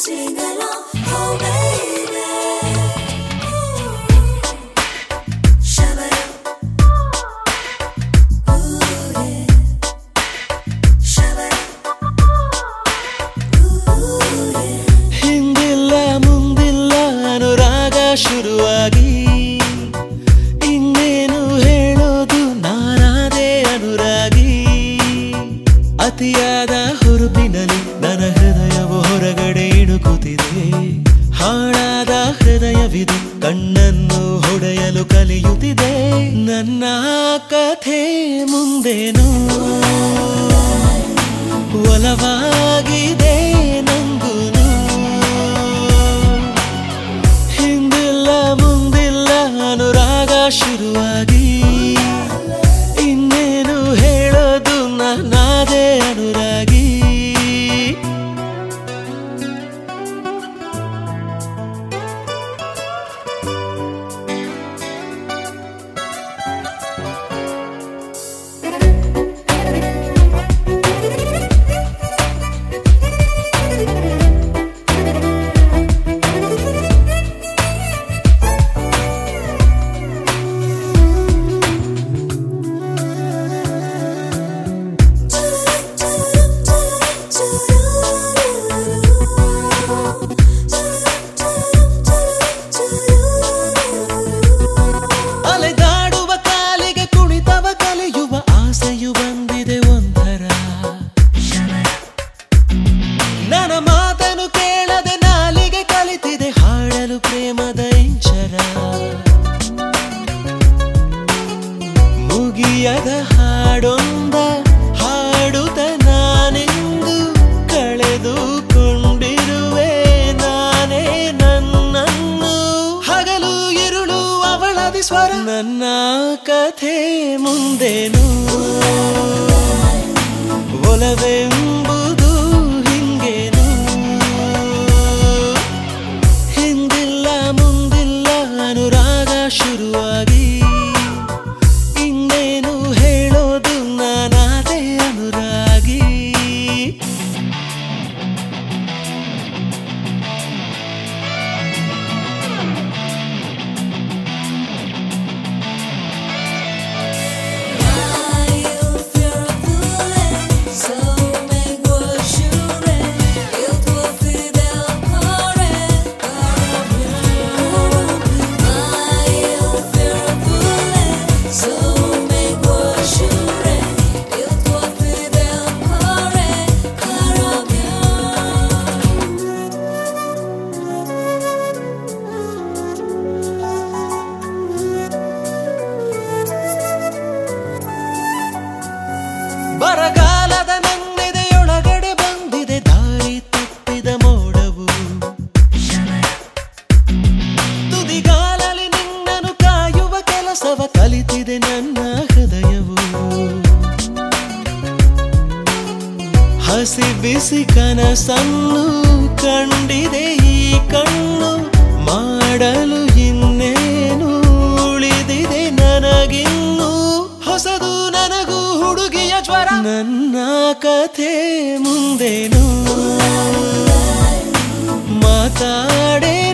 sing along, oh baby. Shabba-doo. Ooh yeah. Shabba-doo. Ooh yeah. ಹಿಂದಿಲ್ಲ ಮುಂದಿಲ್ಲ ಅನುರಾಗ ಶುರುವಾಗಿ ಇನ್ನೇನು ಹೇಳೋದು ನಾನಾದೆ ಅನುರಾಗಿ ಅತಿಯಾದ ಹುರುಪಿನಲ್ಲಿ ನನ್ನ ಹೃದಯವು ಹೊರಗಡೆ ಇಣುಕುತ್ತಿದೆ ಹಾಳಾದ ಹೃದಯವಿದು ಕಣ್ಣನ್ನು ಹೊಡೆಯಲು ಕಲಿಯುತ್ತಿದೆ ನನ್ನ ಕಥೆ ಮುಂದೇನು ಒಲವಾಗಿದೆ ನಂಗುನು ಹಿಂದಿಲ್ಲ ಮುಂದಿಲ್ಲ ಅನುರಾಗ ಶುರುವಾಗಿ ಇನ್ನೇನು ಹೇಳೋದು ನಾನಾದೆ ಅನುರಾಗಿ ನನ್ನ ಮಾತನ್ನು ಕೇಳದೆ ನಾಲಿಗೆ ಕಲಿತಿದೆ ಹಾಡಲು ಪ್ರೇಮದ ಇಂಚರ ಮುಗಿಯದ ಹಾಡೊಂದ ಹಾಡುತ್ತ ನಾನೆಂದು ಕಳೆದುಕೊಂಡಿರುವೆ ನಾನೇ ನನ್ನನ್ನು ಹಗಲು ಇರುಳು ಅವಳದಿ ಸ್ವರ ನನ್ನ ಕಥೆ ಮುಂದೇನು ಒಲವೆಂಬುದು ಹಿಂಗೇನು ಹಿಂದಿಲ್ಲ ಮುಂದಿಲ್ಲ ಅನುರಾಗ ಶುರುವಾಗಿ ಇನ್ನೇನು ಹೇಳೋದು ನಾನಾದೆ ಅನುರಾಗಿ ಬರಗಾಲದ ನನ್ನೆದೆಯೊಳಗಡೆ ಬಂದಿದೆ ದಾರಿ ತಪ್ಪಿದ ಮೋಡವು ತುದಿಗಾಲಲ್ಲಿ ನಿನ್ನನ್ನು ಕಾಯುವ ಕೆಲಸವ ಕಲಿತಿದೆ ನನ್ನ ಹೃದಯವು ಹಸಿ ಬಿಸಿ ಕನಸನ್ನು ಕಂಡಿದೆ ಈ ಕಣ್ಣು ಮಾಡಲು ಇನ್ನೇನು ಉಳಿದಿದೆ ನನಗಿನ್ನು ಹೊಸದು ನನಗೂ ಹುಡುಗಿಯ ಜ್ವರ ನನ್ನ ಕಥೆ ಮುಂದೇನು ಮಾತಾಡೇ